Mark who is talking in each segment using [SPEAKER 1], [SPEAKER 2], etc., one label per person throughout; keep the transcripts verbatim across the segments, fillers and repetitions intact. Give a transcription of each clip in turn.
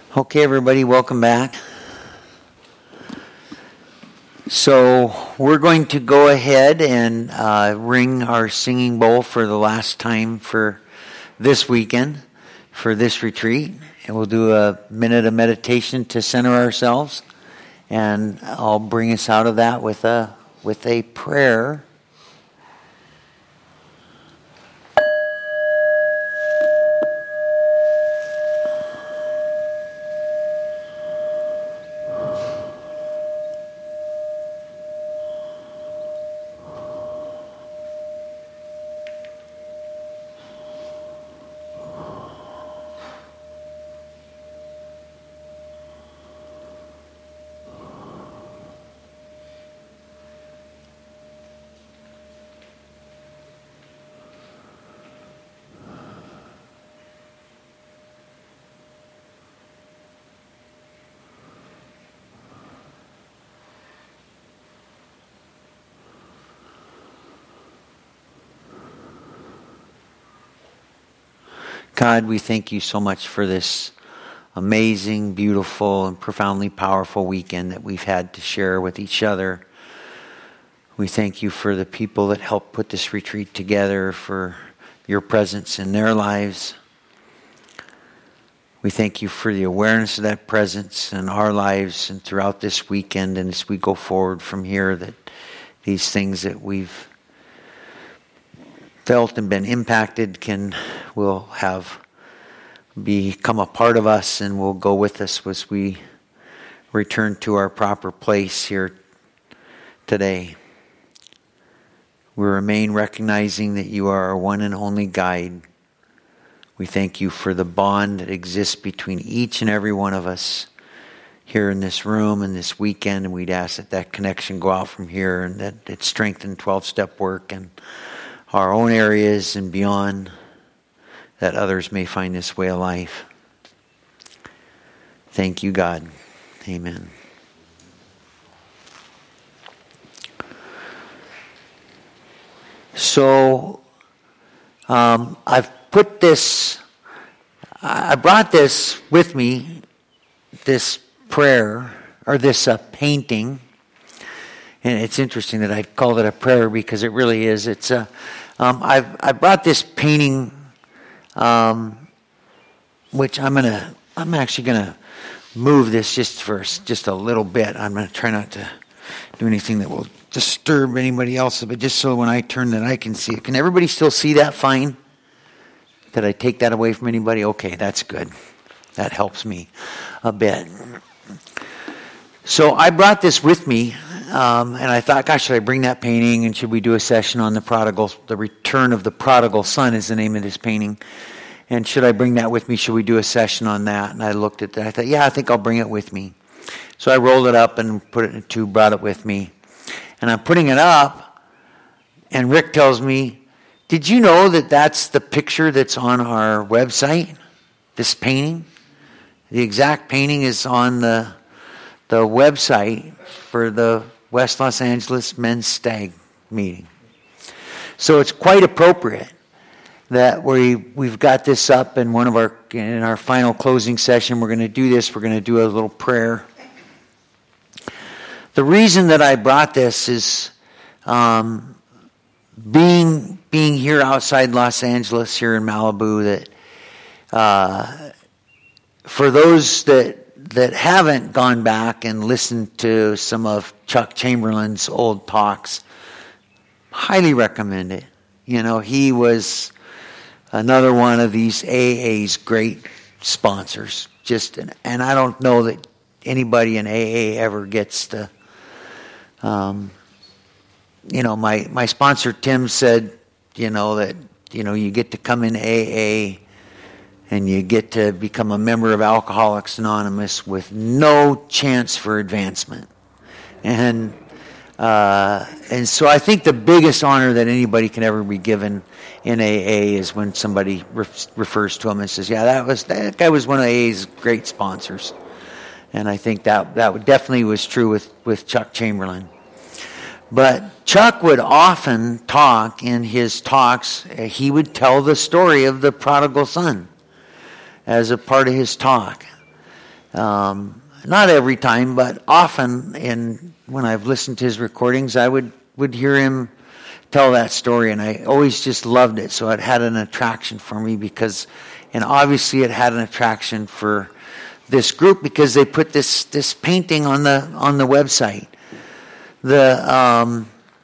[SPEAKER 1] Okay, everybody, welcome back. So we're going to go ahead and uh, ring our singing bowl for the last time for this weekend, for this retreat. And we'll do a minute of meditation to center ourselves. And I'll bring us out of that with a with a prayer. God, we thank you so much for this amazing, beautiful, and profoundly powerful weekend that we've had to share with each other. We thank you for the people that helped put this retreat together, for your presence in their lives. We thank you for the awareness of that presence in our lives and throughout this weekend, and as we go forward from here, that these things that we've felt and been impacted can will have become a part of us and will go with us as we return to our proper place here today. We remain recognizing that you are our one and only guide. We thank you for the bond that exists between each and every one of us here in this room and this weekend, and we'd ask that that connection go out from here and that it strengthen twelve-step work and our own areas and beyond, that others may find this way of life. Thank you, God. Amen. So, um, I've put this, I brought this with me, this prayer, or this uh, painting. And it's interesting that I called it a prayer because it really is. It's a, um, I've I brought this painting, um, which I'm gonna I'm actually gonna move this just for just a little bit. I'm gonna try not to do anything that will disturb anybody else, but just so when I turn that I can see it. Can everybody still see that fine? Did I take that away from anybody? Okay, that's good. That helps me a bit. So I brought this with me. Um, and I thought, gosh, should I bring that painting? And should we do a session on the prodigal, the return of the prodigal son is the name of this painting. And should I bring that with me? Should we do a session on that? And I looked at that. I thought, yeah, I think I'll bring it with me. So I rolled it up and put it in a tube, brought it with me. And I'm putting it up. And Rick tells me, did you know that that's the picture that's on our website? This painting? The exact painting is on the the website for the West Los Angeles Men's Stag meeting. So it's quite appropriate that we we've got this up in one of our in our final closing session. We're going to do this. We're going to do a little prayer. The reason that I brought this is um, being being here outside Los Angeles, here in Malibu. That uh, for those that. that haven't gone back and listened to some of Chuck Chamberlain's old talks, highly recommend it. You know, he was another one of these A A's great sponsors. Just, and I don't know that anybody in A A ever gets to, um, you know, my, my sponsor Tim said, you know, that, you know, you get to come in A A and you get to become a member of Alcoholics Anonymous with no chance for advancement. And uh, and so I think the biggest honor that anybody can ever be given in A A is when somebody re- refers to him and says, yeah, that was that guy was one of A A's great sponsors. And I think that, that definitely was true with, with Chuck Chamberlain. But Chuck would often talk in his talks, he would tell the story of the prodigal son as a part of his talk. Um, not every time, but often in when I've listened to his recordings, I would, would hear him tell that story, and I always just loved it. So it had an attraction for me because, and obviously it had an attraction for this group because they put this this painting on the on the website. The um,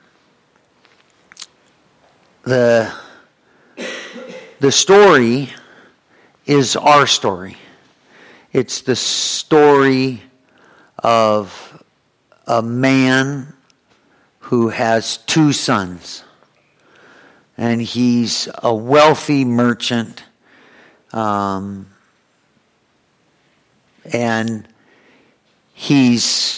[SPEAKER 1] the the story is our story. It's the story of a man who has two sons, and he's a wealthy merchant, um, and he's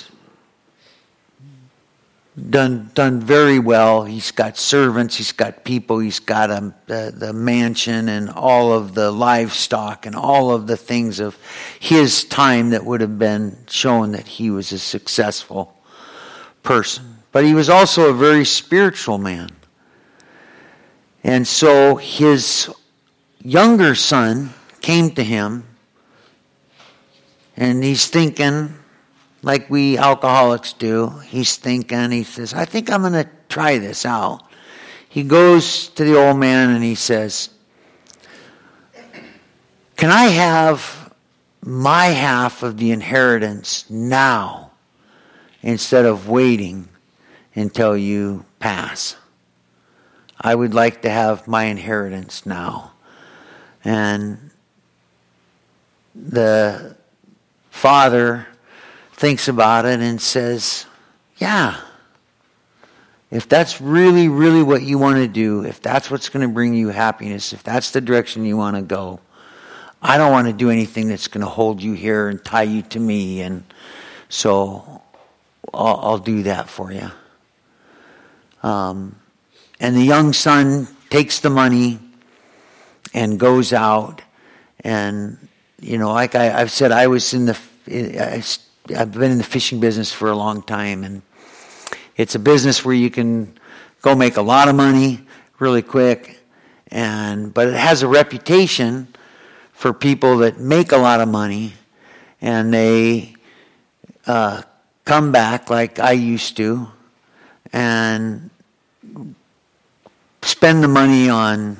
[SPEAKER 1] done done very well. He's got servants, he's got people, he's got a, the, the mansion and all of the livestock and all of the things of his time that would have been shown that he was a successful person. But he was also a very spiritual man. And so his younger son came to him, and he's thinking, like we alcoholics do, he's thinking, he says, I think I'm going to try this out. He goes to the old man and he says, can I have my half of the inheritance now instead of waiting until you pass? I would like to have my inheritance now. And the father thinks about it and says, yeah, if that's really, really what you want to do, if that's what's going to bring you happiness, if that's the direction you want to go, I don't want to do anything that's going to hold you here and tie you to me, and so I'll, I'll do that for you. Um, and the young son takes the money and goes out, and you know, like I, I've said, I was in the, I, I've been in the fishing business for a long time, and it's a business where you can go make a lot of money really quick, and but it has a reputation for people that make a lot of money, and they uh, come back like I used to, and spend the money on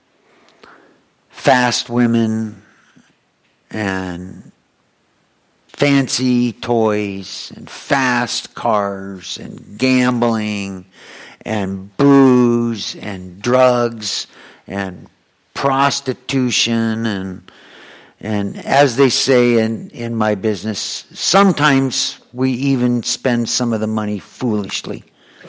[SPEAKER 1] fast women and fancy toys and fast cars and gambling and booze and drugs and prostitution and and as they say in, in my business, sometimes we even spend some of the money foolishly.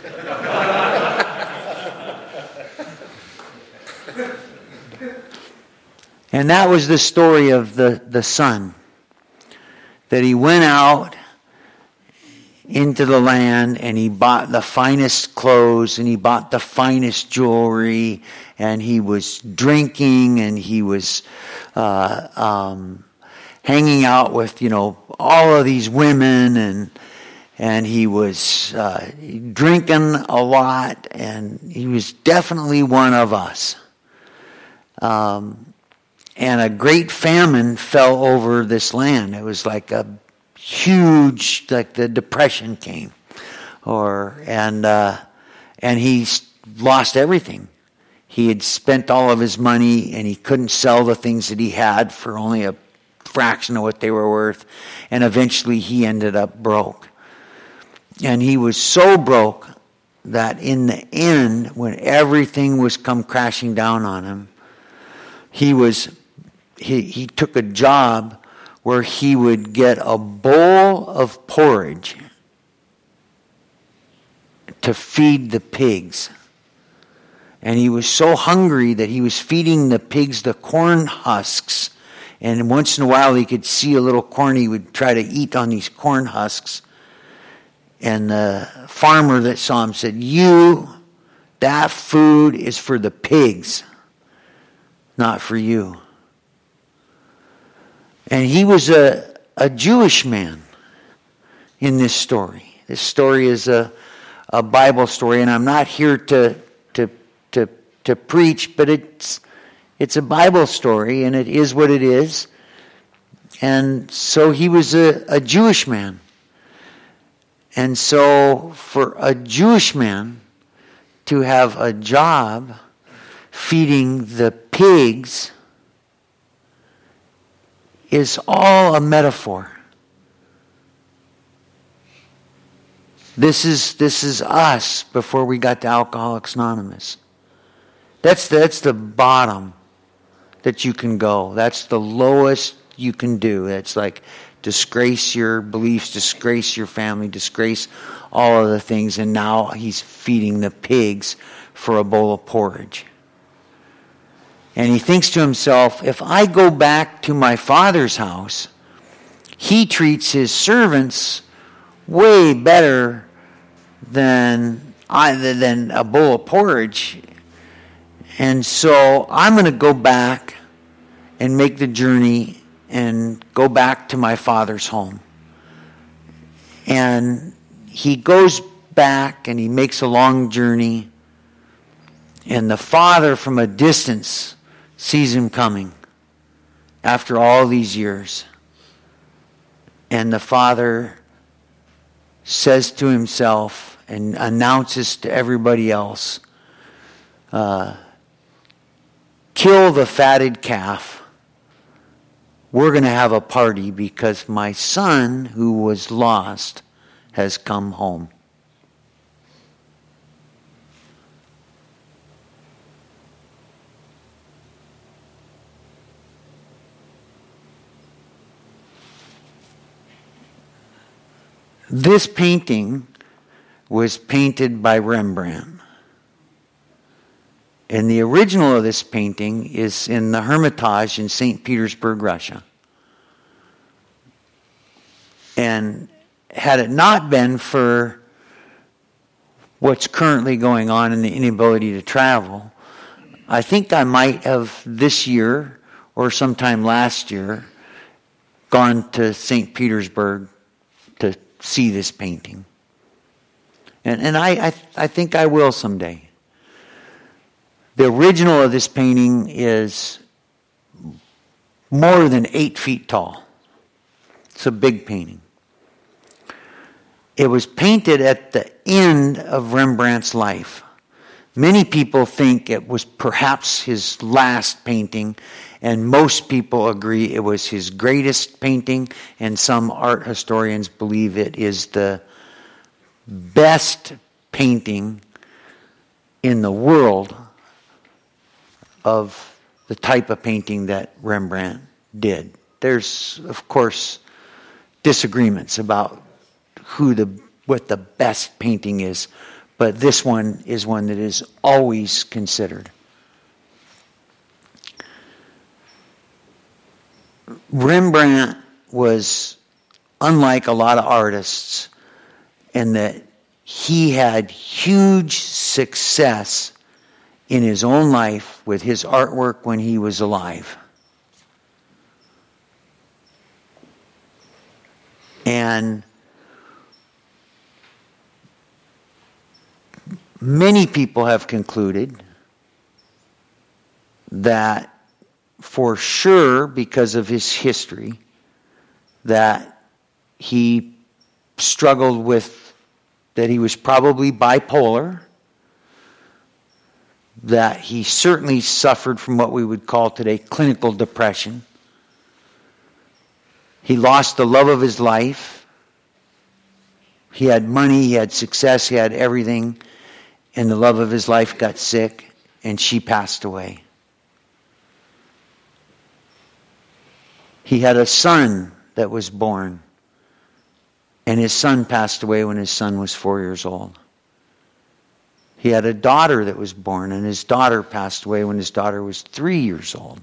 [SPEAKER 1] And that was the story of the, the son. That he went out into the land and he bought the finest clothes and he bought the finest jewelry, and he was drinking and he was uh, um, hanging out with, you know, all of these women, and and he was uh, drinking a lot, and he was definitely one of us. Um, and a great famine fell over this land. It was like a huge, like the Depression came, or and uh, and he lost everything. He had spent all of his money, and he couldn't sell the things that he had for only a fraction of what they were worth, and eventually he ended up broke. And he was so broke that in the end, when everything was come crashing down on him, he was he he took a job where he would get a bowl of porridge to feed the pigs. And he was so hungry that he was feeding the pigs the corn husks. And once in a while he could see a little corn. He would try to eat on these corn husks. And the farmer that saw him said, "You, that food is for the pigs, not for you." And he was a, a Jewish man in this story. This story is a, a Bible story, and I'm not here to to to to preach, but it's it's a Bible story, and it is what it is. And so he was a, a Jewish man. And so for a Jewish man to have a job feeding the pigs is all a metaphor. This is this is us before we got to Alcoholics Anonymous. That's the, that's the bottom that you can go. That's the lowest you can do. It's like disgrace your beliefs, disgrace your family, disgrace all of the things, and now he's feeding the pigs for a bowl of porridge. And he thinks to himself, if I go back to my father's house, he treats his servants way better than I than a bowl of porridge. And so I'm going to go back and make the journey and go back to my father's home. And he goes back and he makes a long journey. And the father from a distance sees him coming after all these years. And the father says to himself and announces to everybody else, uh, kill the fatted calf. We're going to have a party because my son who was lost has come home. This painting was painted by Rembrandt. And the original of this painting is in the Hermitage in Saint Petersburg, Russia. And had it not been for what's currently going on and the inability to travel, I think I might have this year or sometime last year gone to Saint Petersburg to see this painting. And and I, I I think I will someday. The original of this painting is more than eight feet tall. It's a big painting. It was painted at the end of Rembrandt's life. Many people think it was perhaps his last painting, and most people agree it was his greatest painting, and some art historians believe it is the best painting in the world of the type of painting that Rembrandt did. There's, of course, disagreements about who the what the best painting is, but this one is one that is always considered. Rembrandt was unlike a lot of artists in that he had huge success in his own life with his artwork when he was alive. And many people have concluded that for sure, because of his history, that he struggled with, that he was probably bipolar, that he certainly suffered from what we would call today clinical depression. He lost the love of his life. He had money, he had success, he had everything, and the love of his life got sick, and she passed away. He had a son that was born, and his son passed away when his son was four years old. He had a daughter that was born, and his daughter passed away when his daughter was three years old.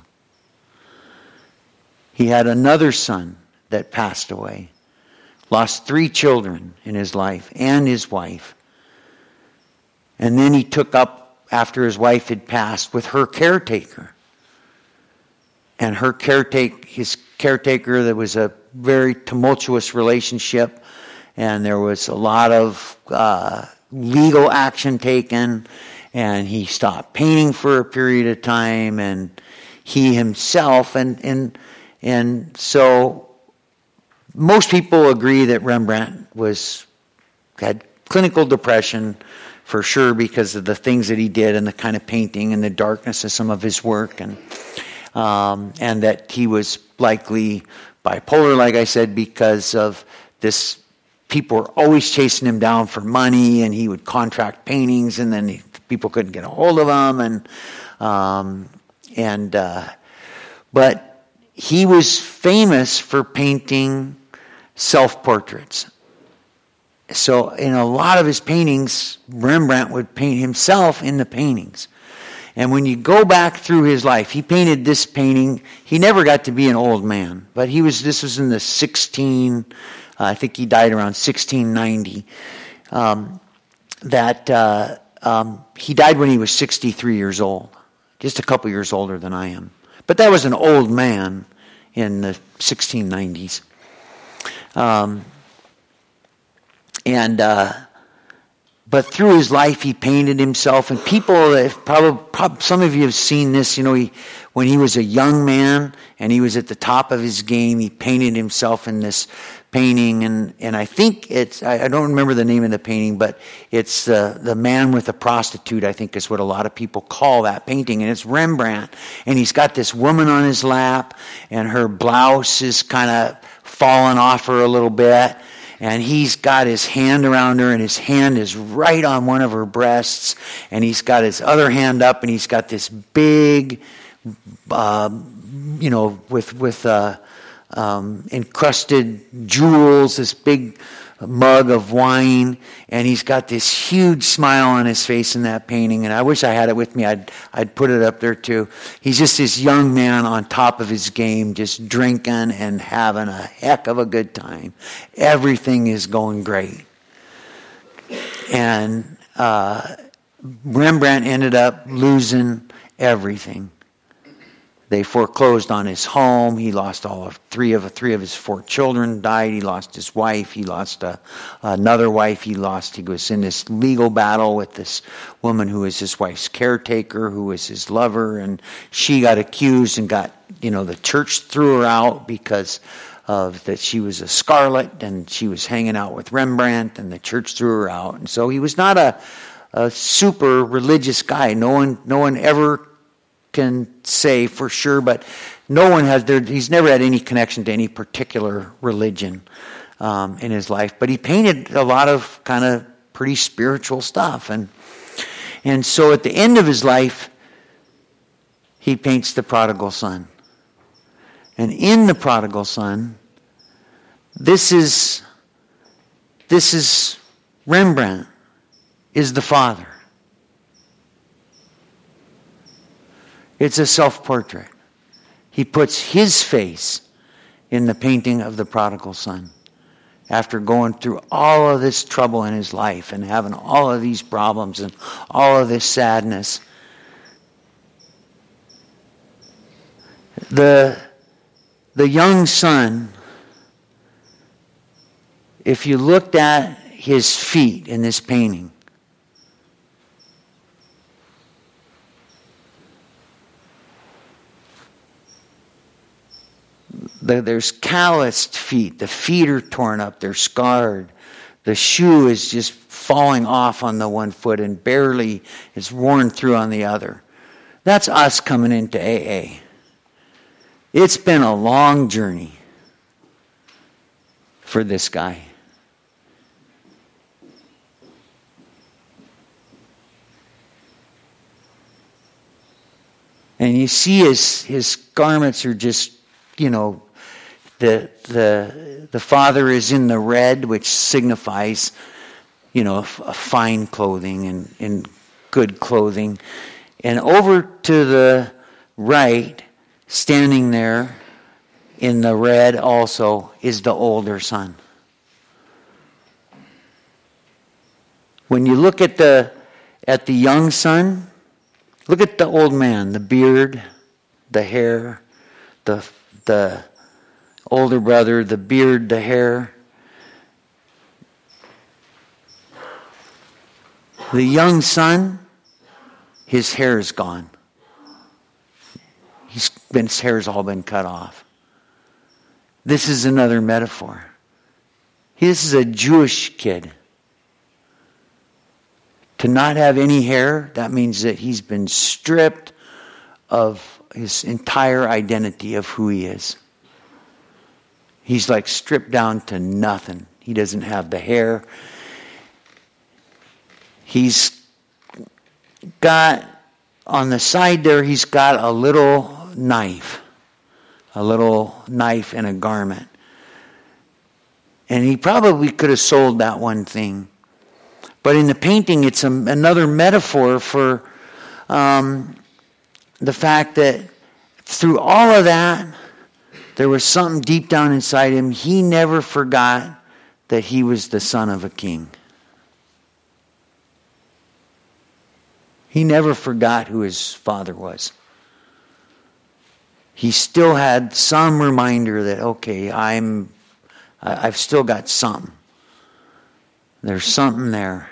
[SPEAKER 1] He had another son that passed away. Lost three children in his life and his wife. And then he took up, after his wife had passed, with her caretaker. And her caretake, his caretaker, there was a very tumultuous relationship, and there was a lot of uh, legal action taken, and he stopped painting for a period of time, and he himself, and and and so most people agree that Rembrandt was had clinical depression for sure because of the things that he did and the kind of painting and the darkness of some of his work, and um, and that he was likely bipolar, like I said, because of this. People were always chasing him down for money, and he would contract paintings, and then he, people couldn't get a hold of him, and um, and uh, but he was famous for painting self-portraits. So in a lot of his paintings, Rembrandt would paint himself in the paintings. And when you go back through his life, he painted this painting. He never got to be an old man, but he was. This was in the sixteen. Uh, I think he died around sixteen ninety. Um, that uh, um, he died when he was sixty-three years old, just a couple years older than I am. But that was an old man in the sixteen nineties. Um, and uh, but through his life, he painted himself, and people, if probably, probably some of you have seen this. You know, he when he was a young man and he was at the top of his game, he painted himself in this painting, and, and I think it's, I, I don't remember the name of the painting, but it's the, the man with the prostitute, I think is what a lot of people call that painting, and it's Rembrandt, and he's got this woman on his lap, and her blouse is kind of falling off her a little bit, and he's got his hand around her, and his hand is right on one of her breasts, and he's got his other hand up, and he's got this big, uh, you know, with, with, uh, Um, encrusted jewels, this big mug of wine, and he's got this huge smile on his face in that painting, and I wish I had it with me. I'd I'd put it up there too. He's just this young man on top of his game, just drinking and having a heck of a good time. Everything is going great. And uh, Rembrandt ended up losing everything. They foreclosed on his home. He lost all of three of three of his four children. Died. He lost his wife. He lost a, another wife. He lost. He was in this legal battle with this woman who was his wife's caretaker, who was his lover, and she got accused and got, you know, the church threw her out because of that she was a Scarlet and she was hanging out with Rembrandt, and the church threw her out. And so he was not a, a super religious guy. No one, no one ever can say for sure, but no one has there. He's never had any connection to any particular religion um, in his life. But he painted a lot of kind of pretty spiritual stuff, and and so at the end of his life, he paints the prodigal son. And in the prodigal son, this is this is Rembrandt is the father. It's a self-portrait. He puts his face in the painting of the prodigal son after going through all of this trouble in his life and having all of these problems and all of this sadness. The, the young son, if you looked at his feet in this painting, there's calloused feet. The feet are torn up. They're scarred. The shoe is just falling off on the one foot and barely is worn through on the other. That's us coming into A A. It's been a long journey for this guy. And you see his, his garments are just, you know, the the the father is in the red, which signifies, you know, a, a fine clothing and, and good clothing. And over to the right, standing there in the red also, is the older son. When you look at the at the young son, look at the old man, the beard, the hair, the the older brother, the beard, the hair. The young son, his hair is gone. He's been, his hair's all been cut off. This is another metaphor. This is a Jewish kid. To not have any hair, that means that he's been stripped of his entire identity of who he is. He's like stripped down to nothing. He doesn't have the hair. He's got, on the side there, he's got a little knife. A little knife and a garment. And he probably could have sold that one thing. But in the painting, it's a, another metaphor for um, the fact that through all of that, there was something deep down inside him. He never forgot that he was the son of a king. He never forgot who his father was. He still had some reminder that, okay, I'm, I've still got something. There's something there.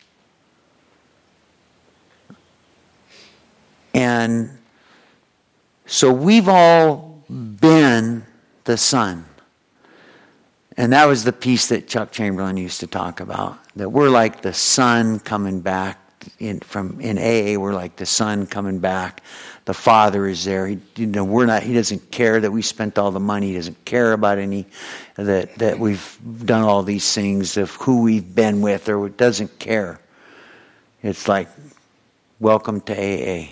[SPEAKER 1] And so we've all been the son. And that was the piece that Chuck Chamberlain used to talk about. That we're like the son coming back. In from in A A, we're like the son coming back. The father is there. He, you know, we're not. He doesn't care that we spent all the money. He doesn't care about any that that we've done all these things of who we've been with, or doesn't care. It's like, welcome to A A.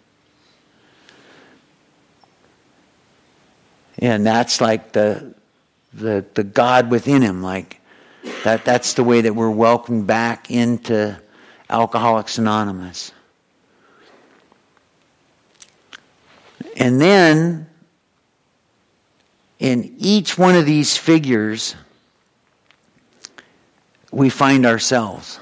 [SPEAKER 1] And that's like the the the God within him. Like that. That's the way that we're welcomed back into Alcoholics Anonymous. And then, in each one of these figures, we find ourselves.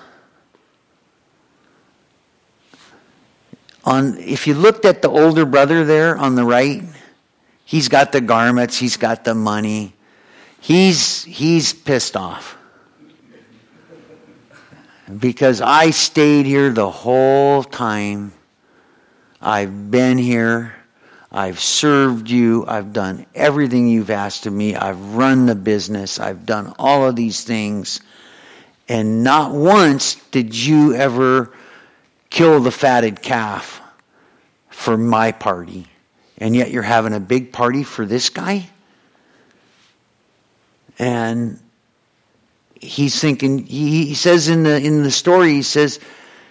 [SPEAKER 1] On, if you looked at the older brother there on the right, he's got the garments, he's got the money. He's he's pissed off. Because I stayed here the whole time. I've been here. I've served you. I've done everything you've asked of me. I've run the business. I've done all of these things. And not once did you ever kill the fatted calf for my party. And yet you're having a big party for this guy? And he's thinking, he, he says in the in the story, he says,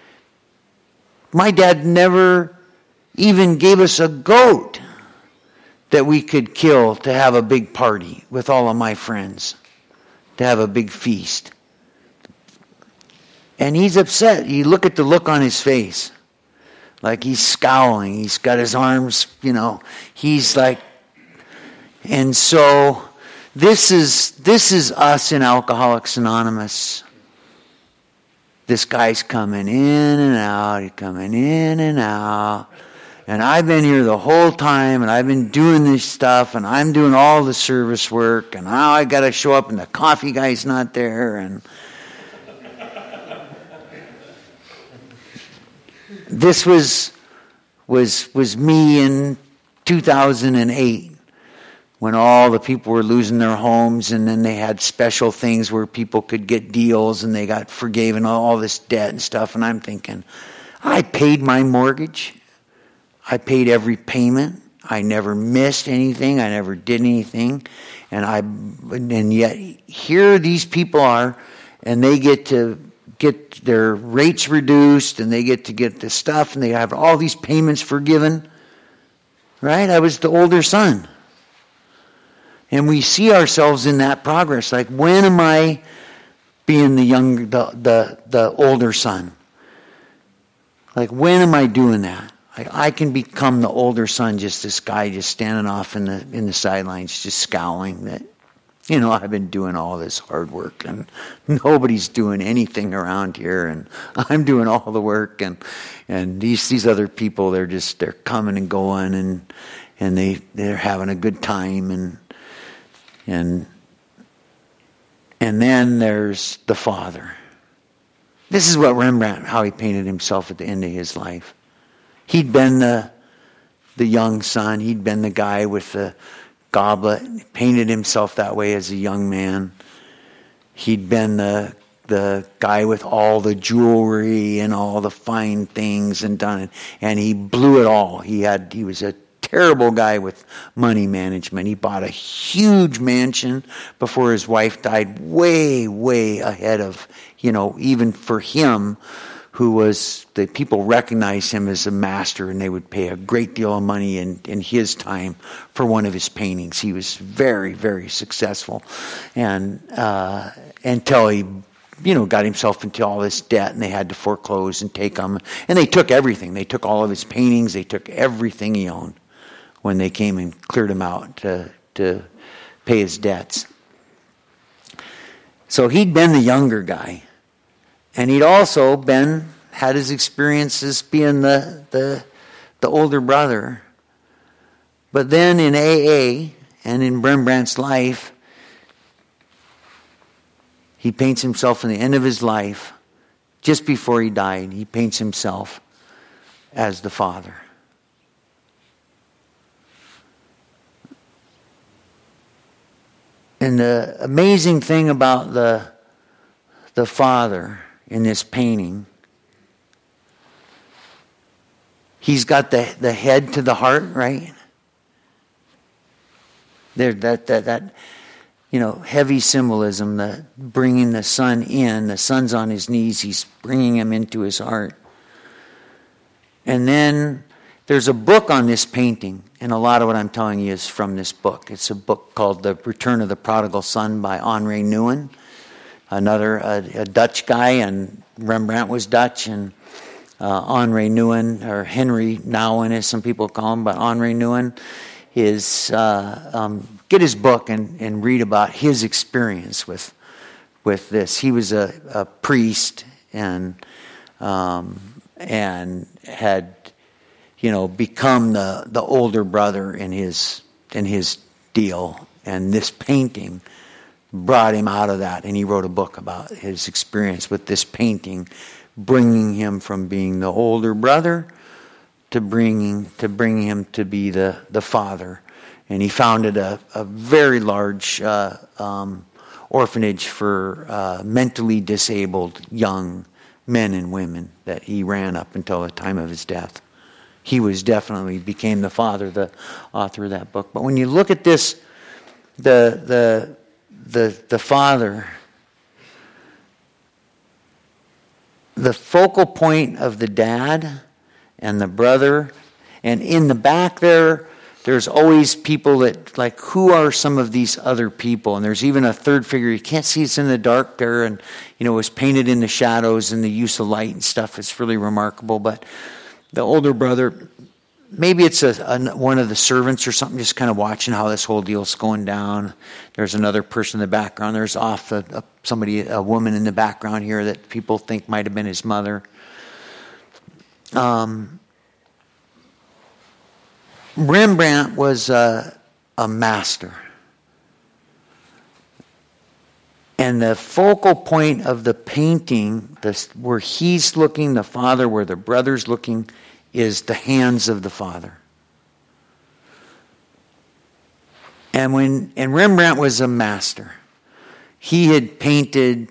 [SPEAKER 1] my dad never even gave us a goat that we could kill to have a big party with all of my friends, to have a big feast. And he's upset. You look at the look on his face. Like he's scowling. He's got his arms, you know, he's like, and so this is this is us in Alcoholics Anonymous. This guy's coming in and out, he's coming in and out. And I've been here the whole time, and I've been doing this stuff, and I'm doing all the service work, and now I got to show up, and the coffee guy's not there, and this was was was me in two thousand eight, when all the people were losing their homes, and then they had special things where people could get deals, and they got forgiven all this debt and stuff. And I'm thinking, I paid my mortgage. I paid every payment. I never missed anything. I never did anything. And I, and yet here these people are, and they get to get their rates reduced, and they get to get this stuff, and they have all these payments forgiven. Right? I was the older son. And we see ourselves in that progress. Like, when am I being the young, the the, the older son? Like, when am I doing that? Like, I can become the older son, just this guy just standing off in the in the sidelines, just scowling that, you know, I've been doing all this hard work and nobody's doing anything around here, and I'm doing all the work, and and these these other people, they're just they're coming and going, and and they they're having a good time, and and and then there's the Father. This is what Rembrandt, how he painted himself at the end of his life. He'd been the the young son. He'd been the guy with the goblet, painted himself that way as a young man. He'd been the the guy with all the jewelry and all the fine things and done it, and he blew it all. He had he was a terrible guy with money management. He bought a huge mansion before his wife died, way, way ahead of, you know, even for him, who was, the people recognized him as a master, and they would pay a great deal of money in, in his time for one of his paintings. He was very, very successful, and uh, until he, you know, got himself into all this debt, and they had to foreclose and take them. And they took everything. They took all of his paintings. They took everything he owned when they came and cleared him out to, to pay his debts. So he'd been the younger guy. And he'd also been, had his experiences being the, the, the older brother. But then in A A and in Rembrandt's life, he paints himself in the end of his life, just before he died, he paints himself as the Father. And the amazing thing about the, the Father in this painting, he's got the, the head to the heart, right? There, that, that, that, you know, heavy symbolism, the bringing the Son in. The Son's on his knees. He's bringing him into his heart. And then there's a book on this painting, and a lot of what I'm telling you is from this book. It's a book called The Return of the Prodigal Son by Henri Nouwen, another a, a Dutch guy, and Rembrandt was Dutch, and uh, Henri Nouwen, or Henry Nouwen as some people call him, but Henri Nouwen is, uh, um, get his book and, and read about his experience with with this. He was a, a priest and um, and had, you know, become the, the older brother in his in his deal, and this painting brought him out of that, and he wrote a book about his experience with this painting, bringing him from being the older brother to bringing to bring him to be the, the father. And he founded a, a very large uh, um, orphanage for uh, mentally disabled young men and women that he ran up until the time of his death. He was definitely became the father, the author of that book. But when you look at this, the the the the father, the focal point of the dad and the brother, and in the back there, there's always people that, like, who are some of these other people? And there's even a third figure. You can't see, it's in the dark there, and, you know, it's painted in the shadows and the use of light and stuff. It's really remarkable. But the older brother, maybe it's a, a one of the servants or something, just kind of watching how this whole deal's going down. There's another person in the background. There's off a, a, somebody, a woman in the background here that people think might have been his mother. Um, Rembrandt was a, a master. And the focal point of the painting, this, where he's looking, the father, where the brother's looking, is the hands of the father. And when and Rembrandt was a master. He had painted.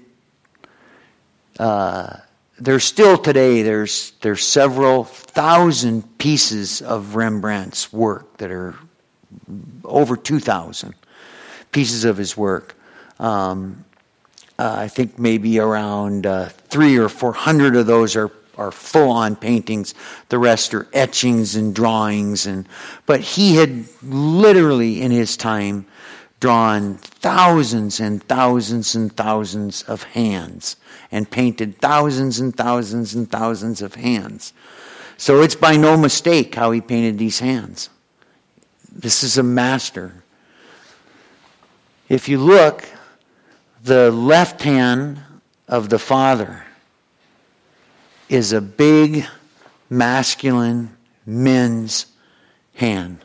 [SPEAKER 1] Uh, there's still today. There's there's several thousand pieces of Rembrandt's work that are over two thousand pieces of his work. Um, uh, I think maybe around uh, three or four hundred of those are. are full-on paintings. The rest are etchings and drawings. And but he had literally in his time drawn thousands and thousands and thousands of hands and painted thousands and thousands and thousands of hands. So it's by no mistake how he painted these hands. This is a master. If you look, the left hand of the father is a big, masculine, men's hand.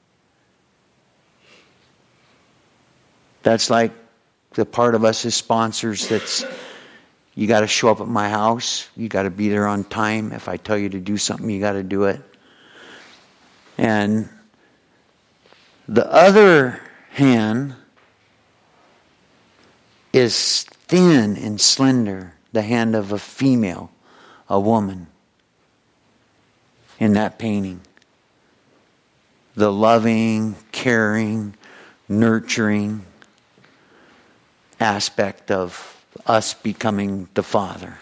[SPEAKER 1] That's like the part of us as sponsors that's, you got to show up at my house. You got to be there on time. If I tell you to do something, you got to do it. And The other hand is thin and slender, the hand of a female, a woman, in that painting. The loving, caring, nurturing aspect of us becoming the Father.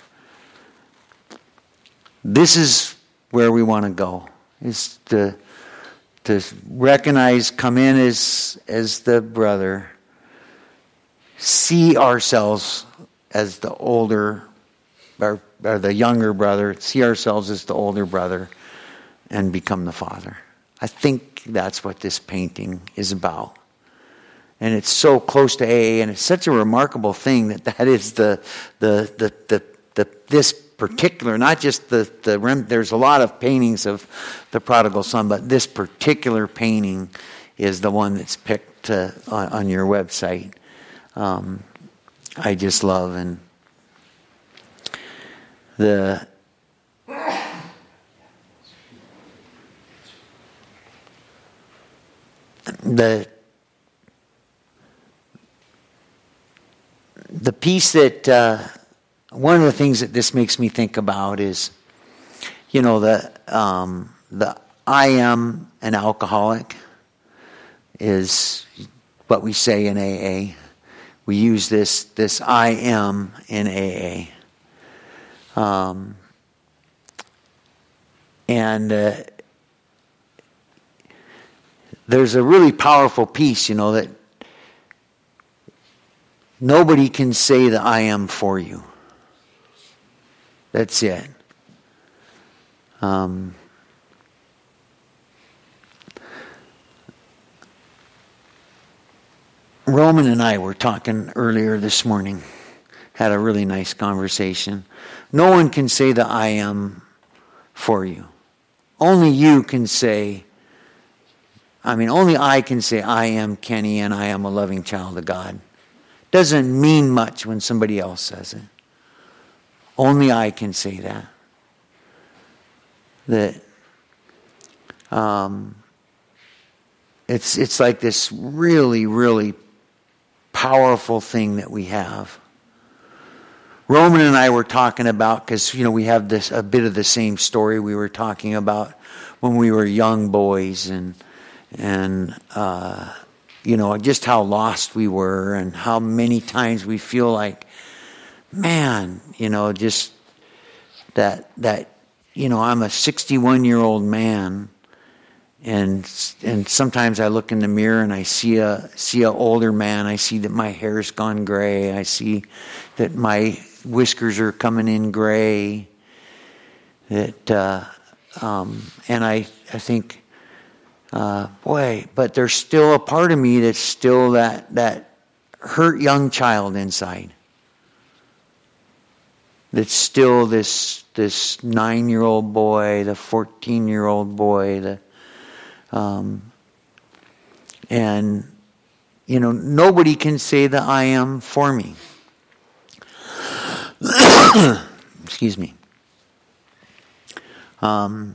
[SPEAKER 1] This is where we want to go, is to, to recognize, come in as, as the brother, see ourselves as the older, or, or the younger brother, see ourselves as the older brother, and become the Father. I think that's what this painting is about. And it's so close to A A, and it's such a remarkable thing that that is the the the the, the this particular, not just the the rem, there's a lot of paintings of the prodigal son, but this particular painting is the one that's picked uh, on, on your website. Um, I just love, and the the the piece that uh, one of the things that this makes me think about is, you know, the um, the I am an alcoholic is what we say in A A. We use this this I am in A A. Um, and uh, there's a really powerful piece, you know, that nobody can say the I am for you. That's it. Um, Roman and I were talking earlier this morning. Had a really nice conversation. No one can say the I am for you. Only you can say, I mean, only I can say I am Kenny and I am a loving child of God. Doesn't mean much when somebody else says it. Only I can say that. That um, it's it's like this really, really powerful thing that we have. Roman and I were talking about, because you know we have this a bit of the same story we were talking about when we were young boys, and and uh, you know just how lost we were, and how many times we feel like, man, you know, just that that you know I'm a sixty-one year old man, and and sometimes I look in the mirror and I see a see a older man. I see that my hair's gone gray. I see that my whiskers are coming in gray. That uh, um, and I I think, uh, boy, but there's still a part of me that's still that that hurt young child inside. That's still this this nine year old boy, the fourteen year old boy, the um, and you know nobody can say that I am for me. Excuse me. Um,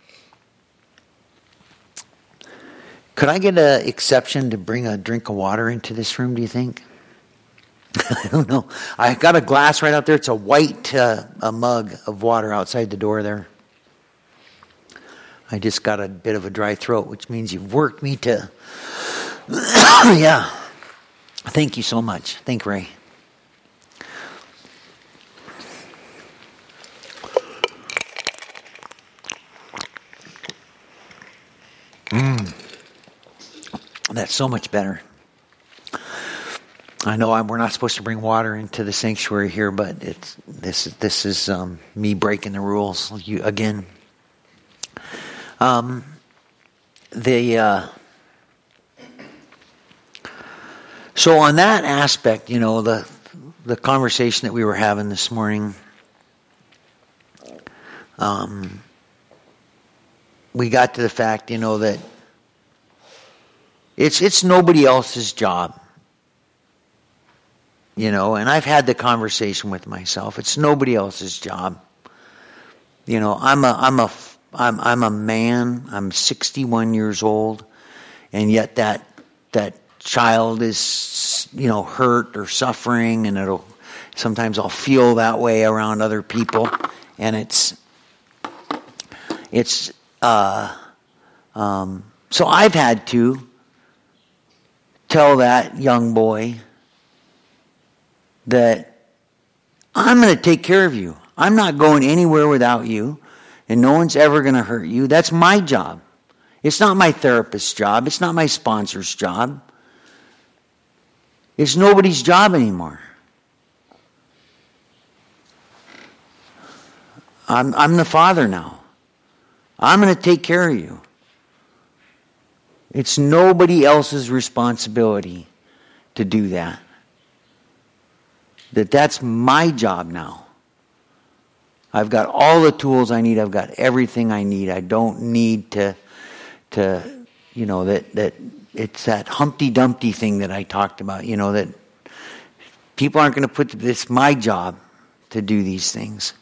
[SPEAKER 1] could I get an exception to bring a drink of water into this room, do you think? I don't know. I got a glass right out there. It's a white uh, a mug of water outside the door there. I just got a bit of a dry throat, which means you've worked me to... Yeah. Thank you so much. Thank Ray. Mm. That's so much better. I know I'm, we're not supposed to bring water into the sanctuary here, but it's this. This is um, me breaking the rules you, again. Um, the uh, so on that aspect, you know, the the conversation that we were having this morning. Um, we got to the fact, you know, that it's it's nobody else's job. You know, and I've had the conversation with myself. It's nobody else's job. You know, I'm a I'm a I'm I'm a man. I'm sixty-one years old. and yet that that child is, you know, hurt or suffering, and it'll sometimes I'll feel that way around other people, and it's it's uh, um, so I've had to tell that young boy that I'm going to take care of you. I'm not going anywhere without you, and no one's ever going to hurt you. That's my job. It's not my therapist's job. It's not my sponsor's job. It's nobody's job anymore. I'm, I'm the father now. I'm going to take care of you. It's nobody else's responsibility to do that. That that's my job now. I've got all the tools I need. I've got everything I need. I don't need to, to, you know, that, that it's that Humpty Dumpty thing that I talked about, you know, that people aren't going to put, it's my job to do these things.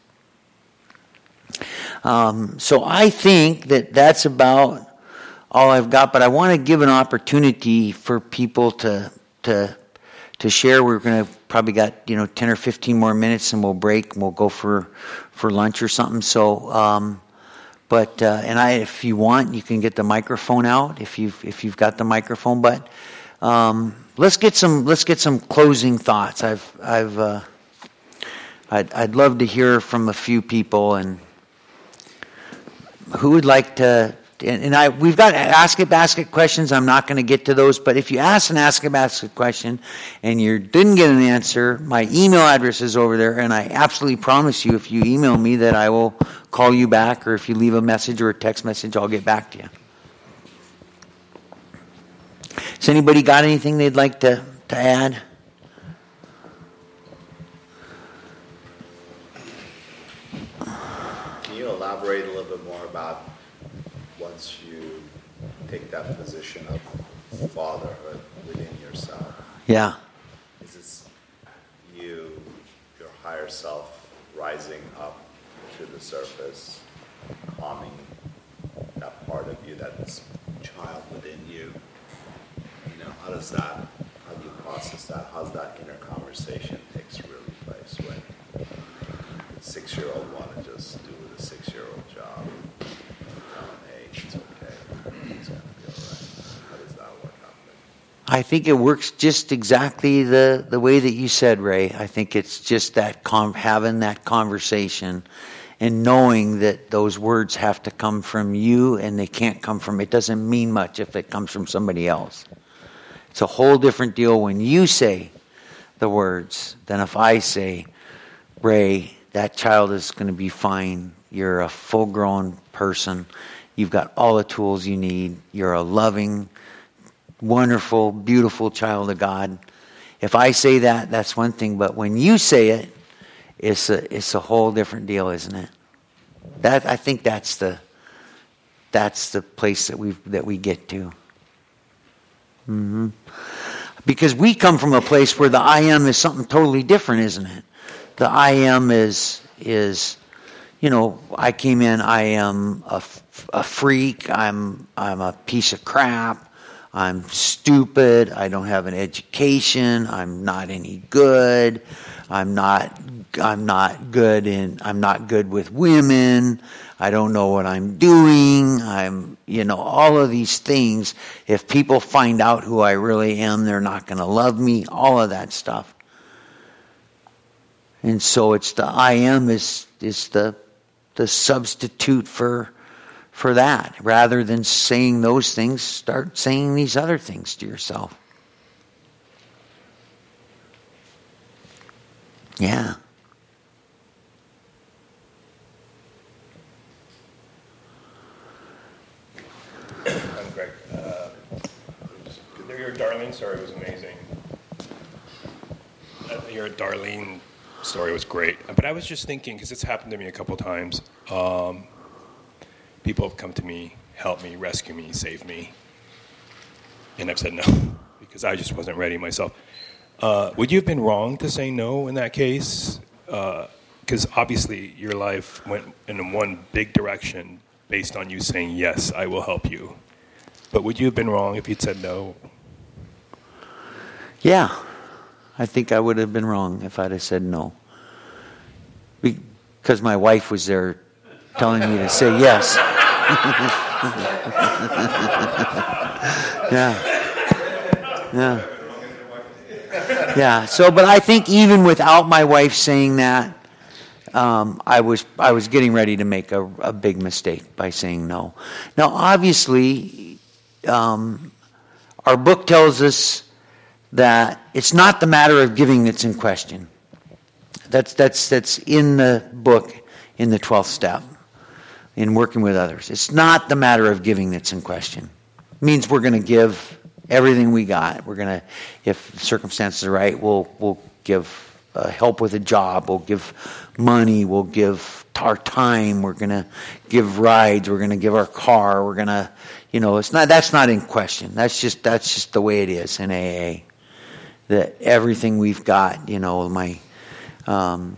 [SPEAKER 1] Um, so I think that that's about all I've got, but I want to give an opportunity for people to to to share. We're going to probably got, you know, ten or fifteen more minutes, and we'll break and we'll go for for lunch or something. So, um, but uh, and I, if you want, you can get the microphone out if you've if you've got the microphone. But um, let's get some let's get some closing thoughts. I've I've uh, I'd I'd love to hear from a few people, and who would like to. And I, we've got ask it basket questions. I'm not going to get to those, but if you ask an ask a basket question and you didn't get an answer, my email address is over there, and I absolutely promise you, if you email me, that I will call you back, or if you leave a message or a text message, I'll get back to you. Has anybody got anything they'd like to, to add?
[SPEAKER 2] Can you elaborate a little bit more about once you take that position of fatherhood within yourself?
[SPEAKER 1] Yeah.
[SPEAKER 2] Is this you, your higher self, rising up to the surface, calming that part of you, that child within you? You know, how does that, how do you process that? How's that inner conversation takes really place when the six-year-old want to just do the six-year-old job? It's okay. It's going to be all right. How does that work out?
[SPEAKER 1] I think it works just exactly the, the way that you said, Ray. I think it's just that con- having that conversation and knowing that those words have to come from you, and they can't come from, it doesn't mean much if it comes from somebody else. It's a whole different deal when you say the words than if I say, Ray, that child is going to be fine. You're a full-grown person. You've got all the tools you need. You're a loving, wonderful, beautiful child of God. If I say that, that's one thing. But when you say it, it's a it's a whole different deal, isn't it? That I think that's the that's the place that we that we get to. Mm-hmm. Because we come from a place where the I am is something totally different, isn't it? The I am is is. You know, I came in, I am a, a freak, I'm I'm a piece of crap, I'm stupid, I don't have an education, I'm not any good, I'm not I'm not good in I'm not good with women, I don't know what I'm doing, I'm you know, all of these things. If people find out who I really am, they're not going to love me, all of that stuff. And so it's the I am is is the the substitute for for that. Rather than saying those things, start saying these other things to yourself. Yeah.
[SPEAKER 3] I'm Greg. Uh, your Darlene story was amazing. Uh, your Darlene story was great. But I was just thinking, because it's happened to me a couple times, um, people have come to me, help me, rescue me, save me. And I've said no, because I just wasn't ready myself. Uh, would you have been wrong to say no in that case? Because uh, obviously your life went in one big direction based on you saying, yes, I will help you. But would you have been wrong if you'd said no?
[SPEAKER 1] Yeah, I think I would have been wrong if I'd have said no. Because my wife was there telling me to say yes. yeah. Yeah. Yeah. So, but I think even without my wife saying that, um, I was I was getting ready to make a, a big mistake by saying no. Now, obviously, um, our book tells us that it's not the matter of giving that's in question. That's that's that's in the book, in the twelfth step, in working with others. It's not the matter of giving that's in question. It means we're going to give everything we got. We're going to, if circumstances are right, we'll we'll give uh, help with a job. We'll give money. We'll give our time. We're going to give rides. We're going to give our car. We're going to, you know, it's not. That's not in question. That's just that's just the way it is in A A. That everything we've got, you know, my. Um,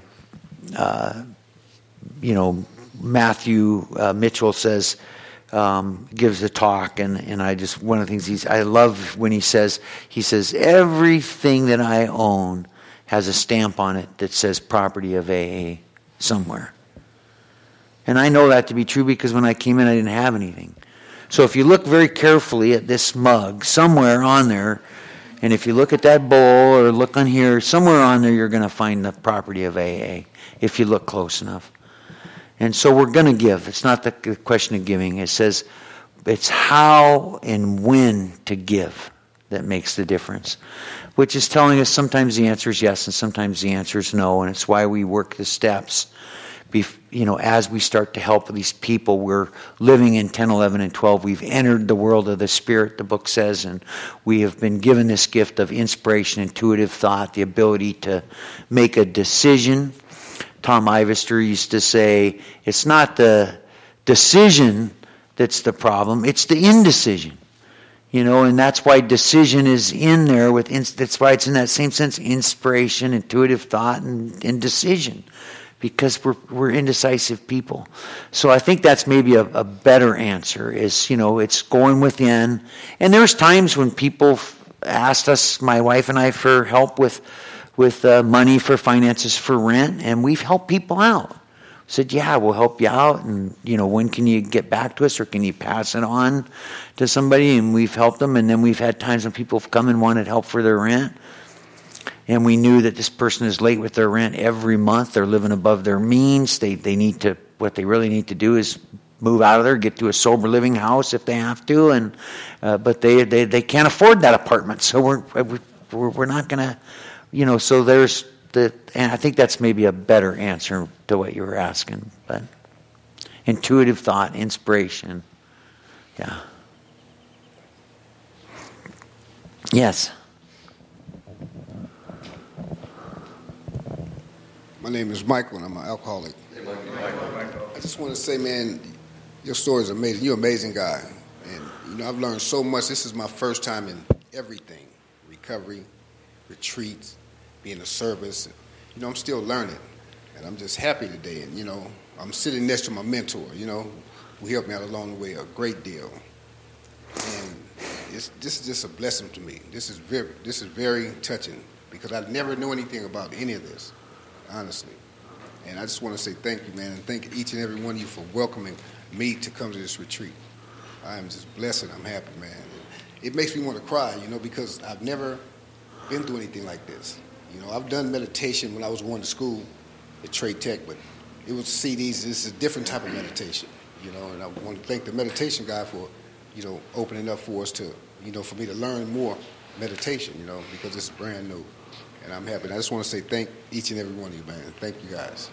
[SPEAKER 1] uh, you know, Matthew uh, Mitchell says, um, gives a talk, and, and I just, one of the things he's, I love when he says, he says, everything that I own has a stamp on it that says property of A A somewhere. And I know that to be true because when I came in, I didn't have anything. So if you look very carefully at this mug, somewhere on there, and if you look at that bowl or look on here, somewhere on there you're going to find the property of A A if you look close enough. And so we're going to give. It's not the question of giving. It says it's how and when to give that makes the difference, which is telling us sometimes the answer is yes and sometimes the answer is no, and it's why we work the steps. You know, as we start to help these people, we're living in ten, eleven, and twelve. We've entered the world of the Spirit, the book says, and we have been given this gift of inspiration, intuitive thought, the ability to make a decision. Tom Ivester used to say, it's not the decision that's the problem, it's the indecision. You know, and that's why decision is in there. With that's why it's in that same sense, inspiration, intuitive thought, and, and decision. Because we're we're indecisive people. So I think that's maybe a, a better answer is, you know, it's going within. And there's times when people asked us, my wife and I, for help with with uh, money for finances for rent, and we've helped people out. Said, yeah, we'll help you out, and, you know, when can you get back to us, or can you pass it on to somebody? And we've helped them, and then we've had times when people have come and wanted help for their rent. And we knew that this person is late with their rent every month. They're living above their means. They they need to, what they really need to do is move out of there, get to a sober living house if they have to. And uh, but they, they they can't afford that apartment. So we're we're we're not going to, you know. So there's the, and I think that's maybe a better answer to what you were asking. But intuitive thought, inspiration, yeah. Yes.
[SPEAKER 4] My name is Michael, and I'm an alcoholic. Hey, Michael. I just want to say, man, your story is amazing. You're an amazing guy. And, you know, I've learned so much. This is my first time in everything. Recovery, retreats, being a service. You know, I'm still learning. And I'm just happy today. And, you know, I'm sitting next to my mentor, you know, who helped me out along the way a great deal. And it's, this is just a blessing to me. This is very, this is very touching because I never knew anything about any of this. Honestly. And I just want to say thank you, man, and thank each and every one of you for welcoming me to come to this retreat. I am just blessed and I'm happy, man. It makes me want to cry, you know, because I've never been through anything like this. You know, I've done meditation when I was going to school at Trade Tech, but it was C Ds. This is a different type of meditation, you know, and I want to thank the meditation guy for, you know, opening up for us to, you know, for me to learn more meditation, you know, because it's brand new. And I'm happy. And I just want to say thank each and every one of you, man. Thank you, guys.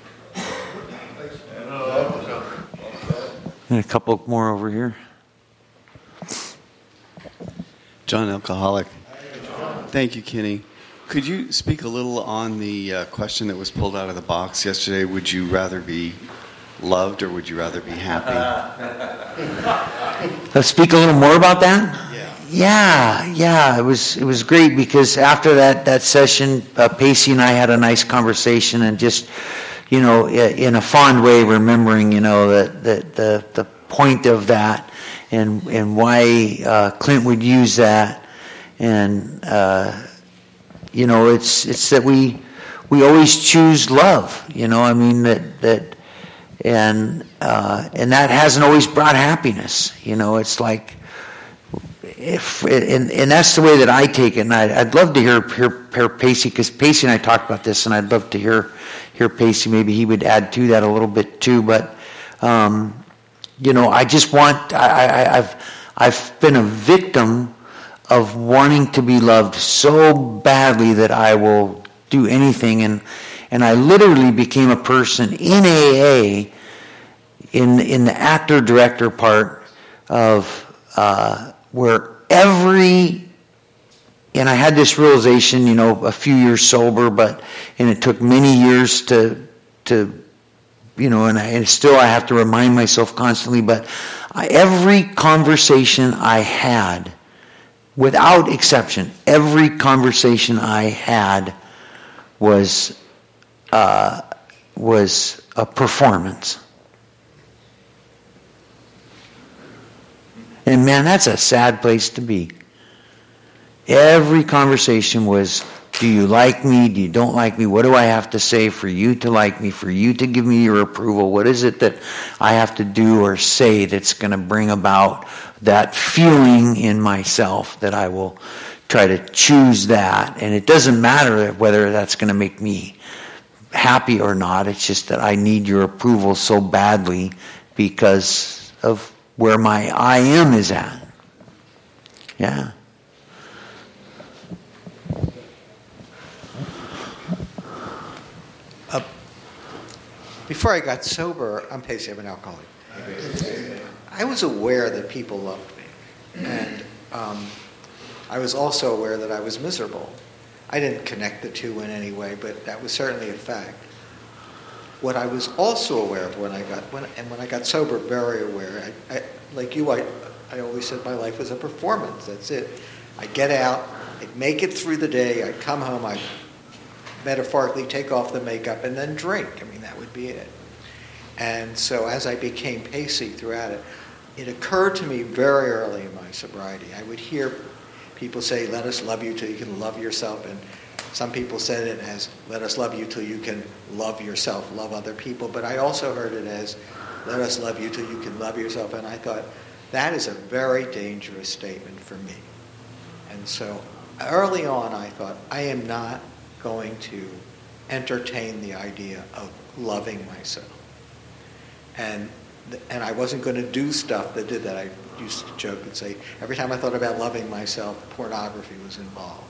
[SPEAKER 1] And a couple more over here.
[SPEAKER 5] John, alcoholic. Thank you, Kenny. Could you speak a little on the uh, question that was pulled out of the box yesterday? Would you rather be loved or would you rather be happy?
[SPEAKER 1] Let's speak a little more about that. Yeah, yeah, it was it was great because after that that session, uh, Pacey and I had a nice conversation and just, you know, in a fond way, remembering, you know, that the the the point of that, and and why uh, Clint would use that, and uh, you know, it's it's that we we always choose love. You know, I mean that that, and uh, and that hasn't always brought happiness. You know, it's like. If and, and that's the way that I take it, and I'd, I'd love to hear hear, hear Pacey, because Pacey and I talked about this, and I'd love to hear hear Pacey. Maybe he would add to that a little bit too. But um, you know, I just want I, I, I've I've been a victim of wanting to be loved so badly that I will do anything, and and I literally became a person in A A in in the actor director part of. Uh, where every, and I had this realization, you know, a few years sober, but, and it took many years to, to, you know, and, I, and still I have to remind myself constantly, but I, every conversation I had, without exception, every conversation I had was, uh, was a performance. And man, that's a sad place to be. Every conversation was, do you like me? Do you don't like me? What do I have to say for you to like me, for you to give me your approval? What is it that I have to do or say that's going to bring about that feeling in myself that I will try to choose that? And it doesn't matter whether that's going to make me happy or not. It's just that I need your approval so badly because of where my I am is at. Yeah.
[SPEAKER 6] Uh, before I got sober, I'm Pacey, I'm an alcoholic. I was aware that people loved me. And um, I was also aware that I was miserable. I didn't connect the two in any way, but that was certainly a fact. What I was also aware of when I got, when, and when I got sober, very aware, I, I, like you, I, I always said my life was a performance, that's it. I'd get out, I'd make it through the day, I'd come home, I'd metaphorically take off the makeup and then drink. I mean, that would be it. And so as I became Pacey throughout it, it occurred to me very early in my sobriety. I would hear people say, let us love you till you can love yourself, and some people said it as, let us love you till you can love yourself, love other people. But I also heard it as, let us love you till you can love yourself. And I thought, that is a very dangerous statement for me. And so early on, I thought, I am not going to entertain the idea of loving myself. And and I wasn't going to do stuff that did that. I used to joke and say, every time I thought about loving myself, pornography was involved.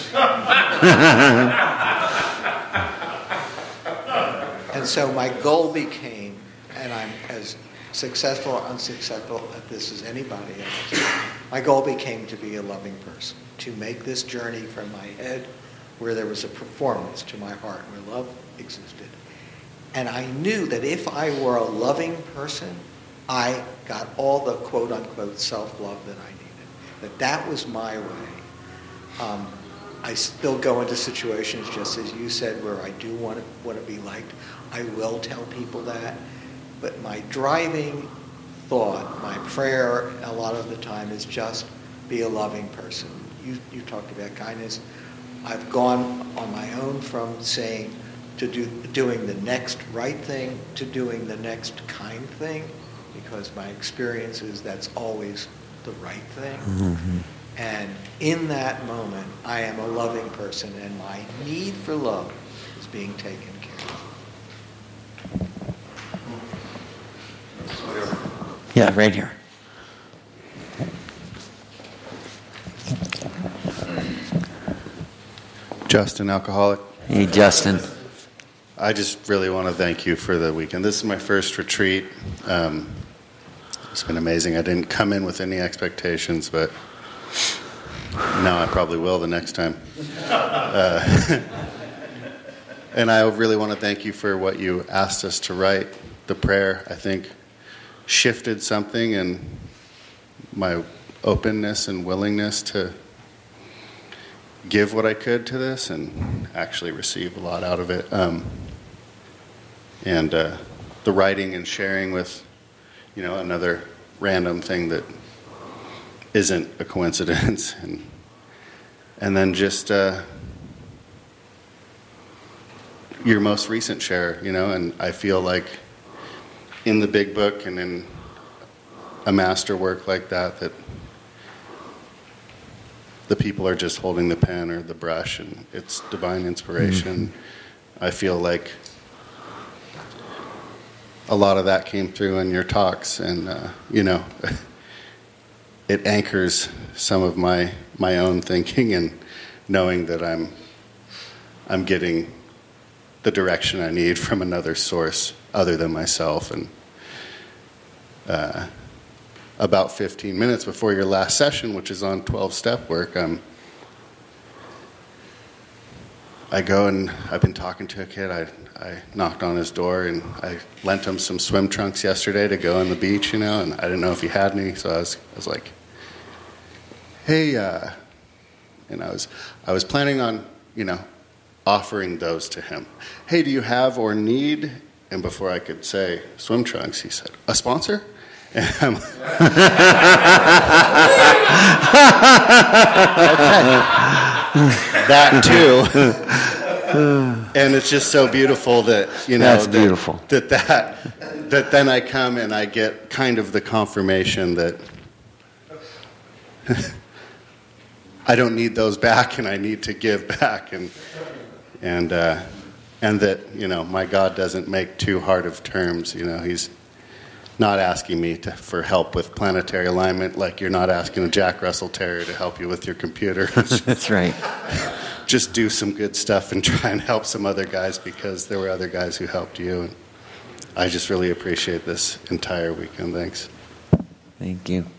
[SPEAKER 6] And so my goal became, and I'm as successful or unsuccessful at this as anybody else, my goal became to be a loving person, to make this journey from my head, where there was a performance, to my heart, where love existed. And I knew that if I were a loving person, I got all the quote-unquote self-love that I needed. That that was my way. Um, I still go into situations, just as you said, where I do want to, want to be liked. I will tell people that. But my driving thought, my prayer a lot of the time is just be a loving person. You, you talked about kindness. I've gone on my own from saying to do doing the next right thing to doing the next kind thing, because my experience is that's always the right thing. Mm-hmm. And in that moment, I am a loving person, and my need for love is being taken care of.
[SPEAKER 1] Yeah, right here.
[SPEAKER 7] Justin, alcoholic.
[SPEAKER 1] Hey, Justin.
[SPEAKER 7] I just really want to thank you for the weekend. This is my first retreat. Um, it's been amazing. I didn't come in with any expectations, but now I probably will the next time. Uh, and I really want to thank you for what you asked us to write. The prayer, I think, shifted something in my openness and willingness to give what I could to this and actually receive a lot out of it. Um, and uh, the writing and sharing with, you know, another random thing that isn't a coincidence. And and then just uh, your most recent share, you know, and I feel like in the big book and in a master work like that, that the people are just holding the pen or the brush, and it's divine inspiration. Mm-hmm. I feel like a lot of that came through in your talks, and uh, you know, it anchors some of my my own thinking and knowing that I'm I'm getting the direction I need from another source other than myself. And uh, about fifteen minutes before your last session, which is on twelve-step work, um, I go and I've been talking to a kid. I I knocked on his door and I lent him some swim trunks yesterday to go on the beach, you know, and I didn't know if he had any, so I was I was like, hey, uh, and I was I was planning on, you know, offering those to him. Hey, do you have or need? And before I could say swim trunks, he said, a sponsor? And I'm that too. And it's just so beautiful that, you know,
[SPEAKER 1] That's
[SPEAKER 7] that,
[SPEAKER 1] beautiful.
[SPEAKER 7] that that that then I come and I get kind of the confirmation that I don't need those back and I need to give back, and and uh, and that, you know, my God doesn't make too hard of terms. You know, He's not asking me to, for help with planetary alignment, like you're not asking a Jack Russell Terrier to help you with your computer.
[SPEAKER 1] That's right.
[SPEAKER 7] Just do some good stuff and try and help some other guys, because there were other guys who helped you. And I just really appreciate this entire weekend. Thanks.
[SPEAKER 1] Thank you.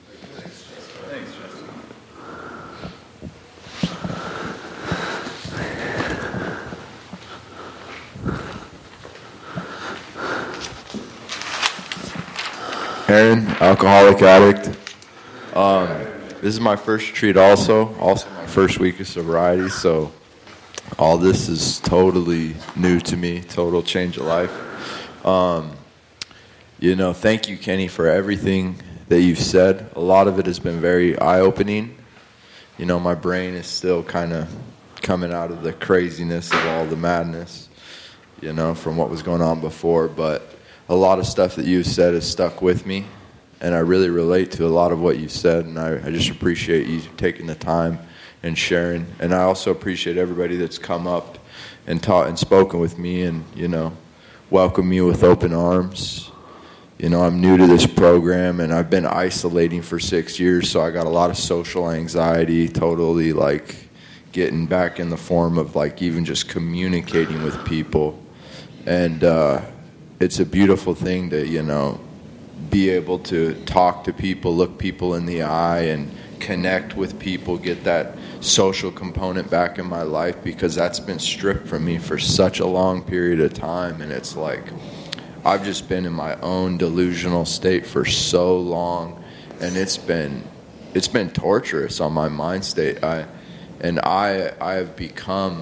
[SPEAKER 8] Aaron, alcoholic addict. Um, this is my first retreat also, also my first week of sobriety, so all this is totally new to me, total change of life. Um, you know, thank you, Kenny, for everything that you've said. A lot of it has been very eye-opening. You know, my brain is still kind of coming out of the craziness of all the madness, you know, from what was going on before, but a lot of stuff that you've said has stuck with me, and I really relate to a lot of what you said, and I, I just appreciate you taking the time and sharing. And I also appreciate everybody that's come up and taught and spoken with me and, you know, welcomed me with open arms. You know, I'm new to this program, and I've been isolating for six years, so I got a lot of social anxiety, totally, like, getting back in the form of, like, even just communicating with people. And, uh... it's a beautiful thing to, you know, be able to talk to people, look people in the eye, and connect with people, get that social component back in my life, because that's been stripped from me for such a long period of time. And it's like I've just been in my own delusional state for so long, and it's been it's been torturous on my mind state. I and I I have become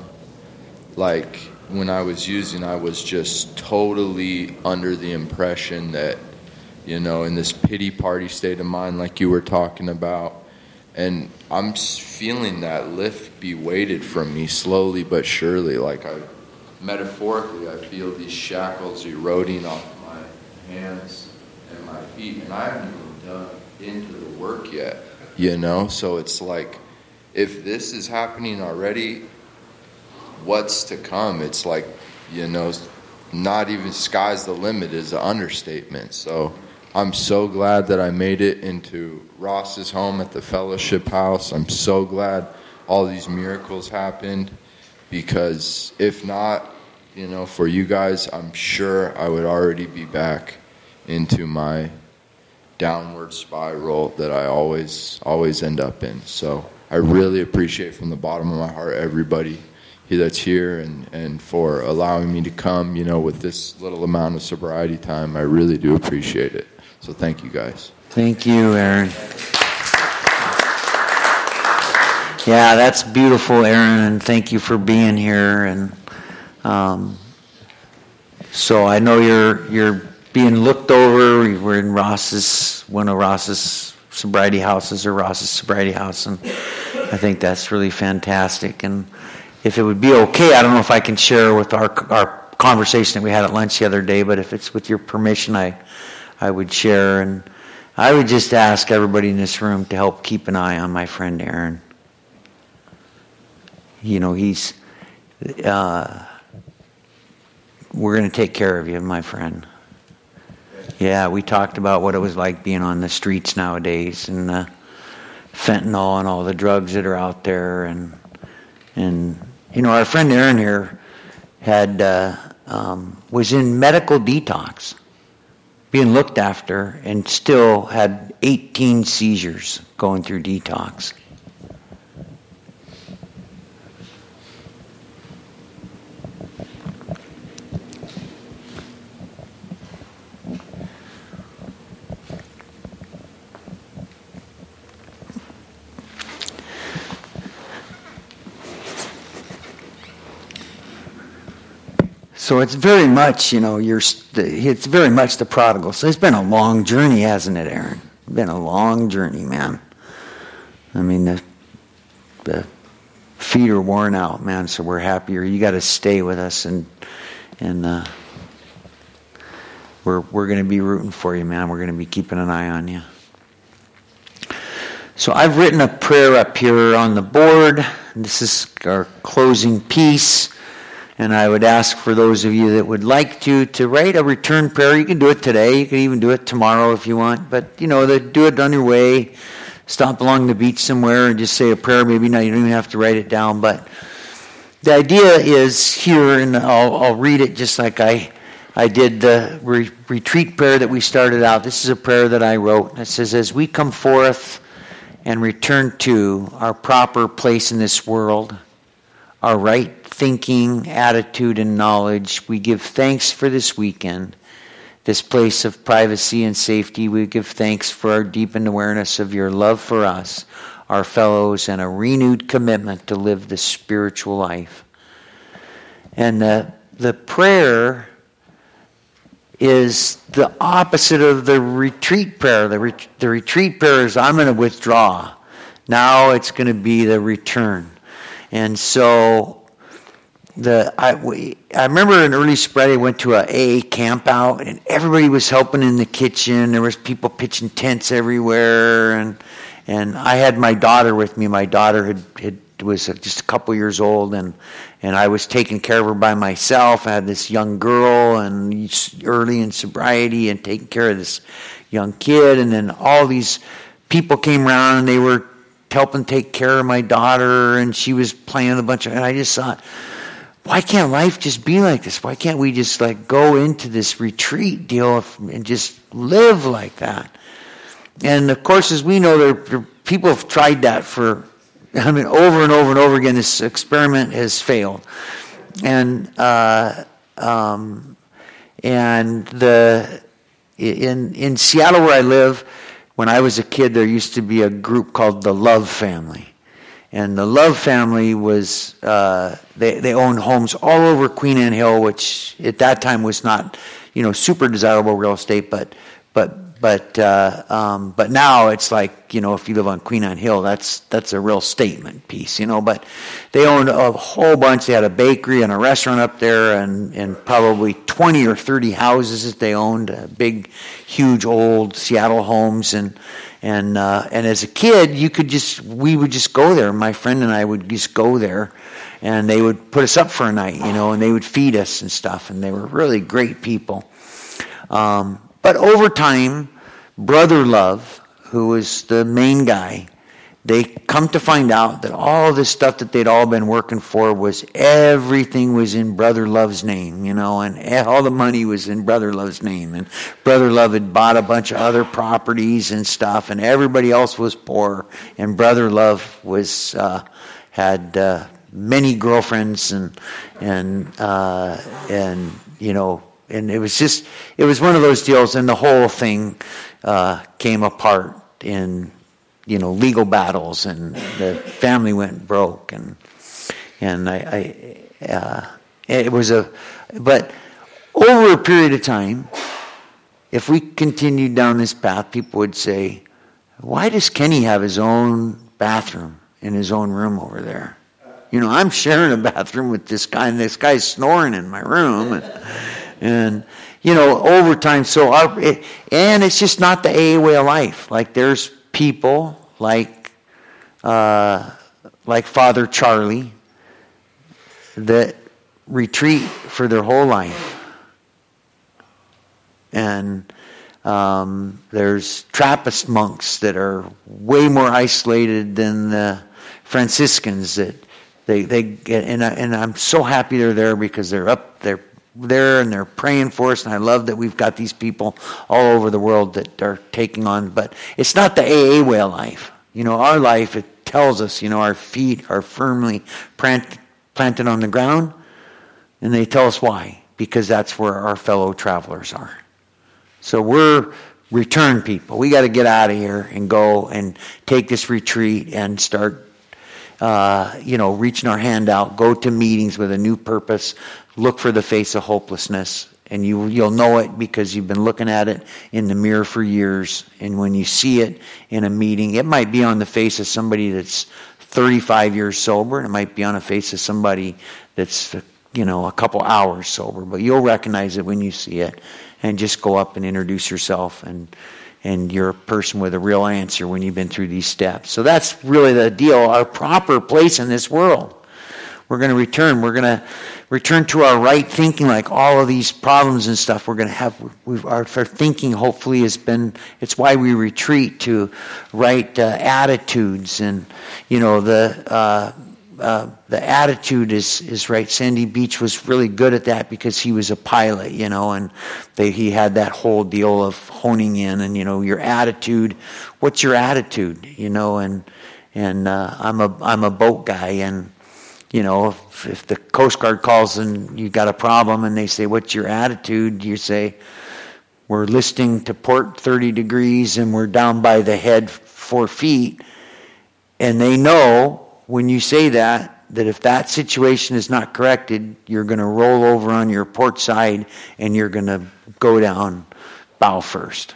[SPEAKER 8] like, when I was using, I was just totally under the impression that, you know, in this pity party state of mind like you were talking about. And I'm feeling that lift be weighted from me slowly but surely. Like, I, metaphorically, I feel these shackles eroding off my hands and my feet. And I haven't even done into the work yet, you know? So it's like, if this is happening already, what's to come? It's like, you know, not even sky's the limit is an understatement. So I'm so glad that I made it into Ross's home at the fellowship house. I'm so glad all these miracles happened, because if not, you know, for you guys, I'm sure I would already be back into my downward spiral that I always always end up in. So I really appreciate from the bottom of my heart everybody that's here, and, and for allowing me to come, you know, with this little amount of sobriety time. I really do appreciate it. So thank you, guys.
[SPEAKER 1] Thank you, Aaron. Yeah, that's beautiful, Aaron, and thank you for being here. And um, so I know you're you're being looked over. We're in Ross's, one of Ross's sobriety houses or Ross's sobriety house, and I think that's really fantastic. And if it would be okay, I don't know if I can share with our our conversation that we had at lunch the other day, but if it's with your permission, I I would share. And I would just ask everybody in this room to help keep an eye on my friend Aaron. You know, he's uh, we're going to take care of you, my friend. Yeah, we talked about what it was like being on the streets nowadays, and the fentanyl and all the drugs that are out there, and and you know, our friend Aaron here had uh, um, was in medical detox, being looked after, and still had eighteen seizures going through detox. So it's very much, you know, you're. It's very much the prodigal. So it's been a long journey, hasn't it, Aaron? It's been a long journey, man. I mean, the the feet are worn out, man. So we're happier. You got to stay with us, and and uh, we're we're going to be rooting for you, man. We're going to be keeping an eye on you. So I've written a prayer up here on the board. This is our closing piece. And I would ask for those of you that would like to, to write a return prayer. You can do it today. You can even do it tomorrow if you want. But, you know, the, do it on your way. Stop along the beach somewhere and just say a prayer. Maybe not, you don't even have to write it down. But the idea is here, and I'll, I'll read it just like I I did the re- retreat prayer that we started out. This is a prayer that I wrote. It says, as we come forth and return to our proper place in this world, our right thinking, attitude, and knowledge, we give thanks for this weekend, this place of privacy and safety. We give thanks for our deepened awareness of your love for us, our fellows, and a renewed commitment to live the spiritual life. And the, the prayer is the opposite of the retreat prayer. The, ret- the retreat prayer is, I'm going to withdraw. Now it's going to be the return. And so the I, we, I remember in early sobriety, I went to a A A camp out, and everybody was helping in the kitchen. There was people pitching tents everywhere, and and I had my daughter with me. My daughter had, had was just a couple years old, and and I was taking care of her by myself. I had this young girl, and early in sobriety, and taking care of this young kid, and then all these people came around, and they were helping take care of my daughter, and she was playing a bunch of, and I just thought, why can't life just be like this? Why can't we just like go into this retreat deal and just live like that? And of course, as we know, there, there people have tried that for, I mean, over and over and over again. This experiment has failed, and uh, um, and the in in Seattle where I live, when I was a kid, there used to be a group called the Love Family. And the Love Family was, uh, they, they owned homes all over Queen Anne Hill, which at that time was not, you know, super desirable real estate, but, but, but, uh, um, but now it's like, you know, if you live on Queen Anne Hill, that's, that's a real statement piece, you know, but they owned a whole bunch. They had a bakery and a restaurant up there, and, and probably twenty or thirty houses that they owned, uh, big, huge, old Seattle homes. And, And uh, and as a kid, you could just we would just go there. My friend and I would just go there, and they would put us up for a night, you know, and they would feed us and stuff. And they were really great people. Um, but over time, Brother Love, who was the main guy, they come to find out that all this stuff that they'd all been working for was everything was in Brother Love's name, you know, and all the money was in Brother Love's name. And Brother Love had bought a bunch of other properties and stuff, and everybody else was poor. And Brother Love was uh, had uh, many girlfriends, and and uh, and you know, and it was just it was one of those deals, and the whole thing uh, came apart in, you know, legal battles, and the family went broke, and and I, I uh, it was a, but over a period of time, if we continued down this path, people would say, why does Kenny have his own bathroom in his own room over there? You know, I'm sharing a bathroom with this guy, and this guy's snoring in my room. And, and you know, over time, so our, it, and it's just not the A A way of life. Like, there's people like, uh, like Father Charlie that retreat for their whole life. And um, there's Trappist monks that are way more isolated than the Franciscans that They they get, and I, and I'm so happy they're there because they're up they're there and they're praying for us, and I love that we've got these people all over the world that are taking on. But it's not the A A way of life. You know, our life, it tells us, you know, our feet are firmly plant, planted on the ground, and they tell us why, because that's where our fellow travelers are. So we're return people. We got to get out of here and go and take this retreat and start. Uh, you know, reaching our hand out, go to meetings with a new purpose, look for the face of hopelessness, and you, you'll know it because you've been looking at it in the mirror for years. And when you see it in a meeting, it might be on the face of somebody that's thirty-five years sober, and it might be on the face of somebody that's, you know, a couple hours sober, but you'll recognize it when you see it. And just go up and introduce yourself, and and you're a person with a real answer when you've been through these steps. So that's really the deal, our proper place in this world. We're going to return. We're going to return to our right thinking, like all of these problems and stuff. We're going to have, we've, our, our thinking hopefully has been, it's why we retreat to right uh, attitudes. And, you know, the uh, uh, the attitude is, is right. Sandy Beach was really good at that because he was a pilot, you know, and they, he had that whole deal of honing in and, you know, your attitude. What's your attitude, you know, and and uh, I'm a I'm a boat guy, and you know, if, if the Coast Guard calls and you got a problem and they say, what's your attitude? You say, we're listing to port thirty degrees and we're down by the head four feet. And they know when you say that, that if that situation is not corrected, you're going to roll over on your port side and you're going to go down bow first.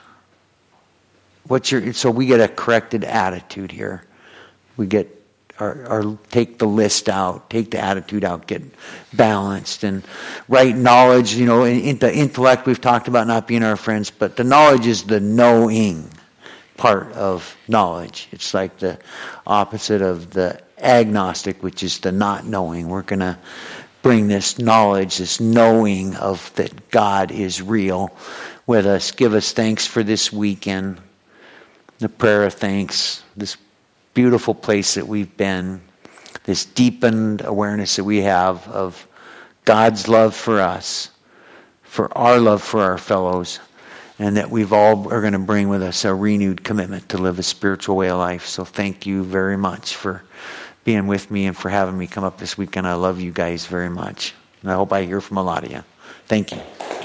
[SPEAKER 1] What's your, so we get a corrected attitude here. We get Or, or take the list out, take the attitude out, get balanced, and right knowledge. You know, in, in the intellect we've talked about not being our friends, but the knowledge is the knowing part of knowledge. It's like the opposite of the agnostic, which is the not knowing. We're going to bring this knowledge, this knowing of that God is real with us. Give us thanks for this weekend, the prayer of thanks, this beautiful place that we've been, this deepened awareness that we have of God's love for us, for our love for our fellows, and that we've all are going to bring with us a renewed commitment to live a spiritual way of life. So thank you very much for being with me and for having me come up this weekend. I love you guys very much. And I hope I hear from a lot of you. Thank you.